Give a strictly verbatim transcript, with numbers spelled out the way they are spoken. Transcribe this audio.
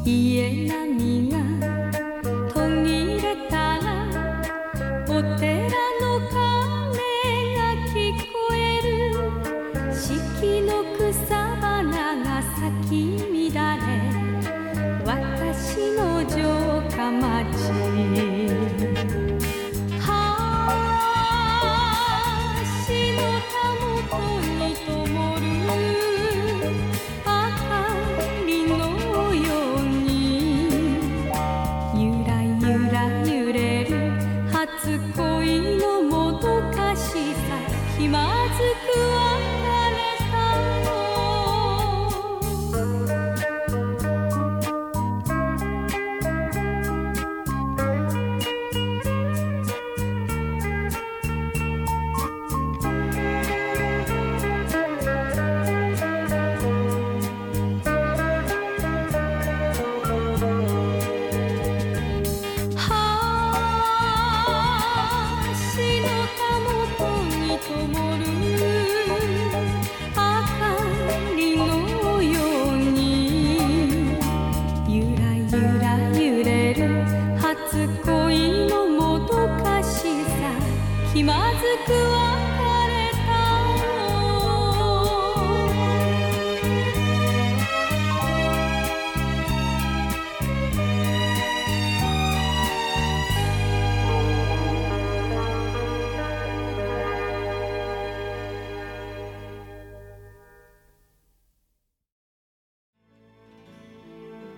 家波が途切れたらお寺の鐘が聞こえる。四季の草花が咲き乱れ私の城下町。橋のたもとに灯る明かりのようにゆらゆら揺れる初恋のもどかしさ。気まずく別れたの。灯る明かりのようにゆらゆら揺れる初恋のもどかしさ。気まずくは